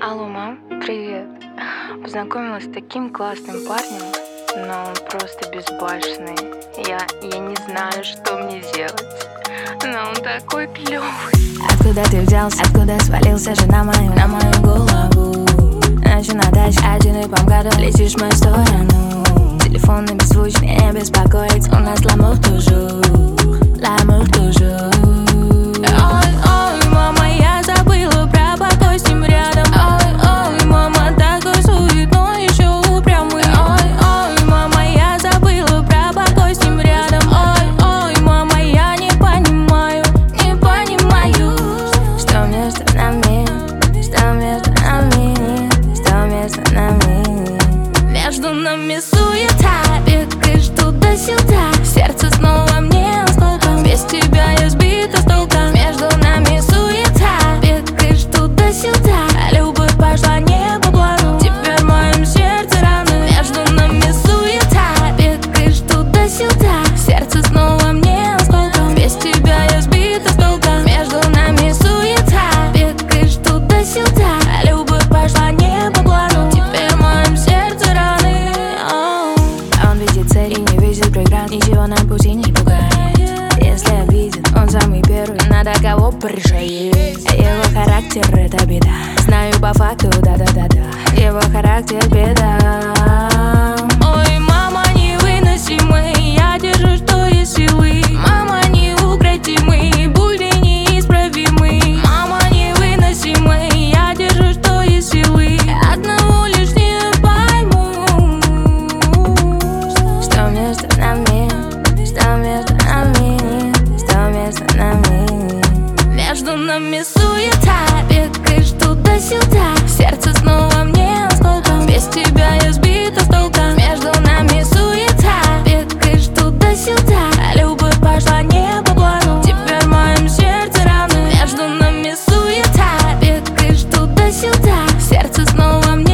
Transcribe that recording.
Алло, мам, привет. Познакомилась с таким классным парнем, но он просто безбашенный. Я не знаю, что мне делать, но он такой клёвый. Откуда ты взялся, откуда свалился же на мою голову? Ночью на даче, один и по МКАДу летишь в мою сторону. Телефон на беззвучный, не беспокоить, у нас l'amour toujours. Ой, мама, я забыла про покой с ним рядом. Ой, мама, такой суетной, еще упрямый. Ой, мама, я забыла про покой с ним рядом. Ой, мама, я не понимаю, что между нами, что между нами, что между нами. Между нами суета, бегаешь туда-сюда, сердце снова мне осколком. Без тебя я сбита с толка. Между нами суета, бегаешь туда-сюда, любовь пошла не по плану, теперь в моем сердце раны. Между нами суета, бегаешь туда-сюда, сердце снова мне осколком. Без тебя я сбита с толка. Между нами суета, бегаешь туда-сюда, любовь пошла не по плану, теперь в моем сердце раны. Он видит цель и не видит преград, ничего на пути не пугает. Если обиден, он самый первый, надо кого пришеять. Его характер — это беда, знаю по факту, да-да-да-да. Его характер — беда. Ой, мама, невыносимый, я держу, что есть силы. Мама, неукротимый, боли неисправимый. Мама, невыносимый, я держу, что есть силы. Одного лишь не пойму, что между нами, что между нами, что между нами. Между нами суета, бегаешь туда-сюда, сердце снова мне осколком. Без тебя я сбита с толка. Между нами суета, бегаешь туда-сюда, любовь пошла не по плану, теперь в моем сердце раны. Между нами суета, бегаешь туда-сюда, сердце снова мне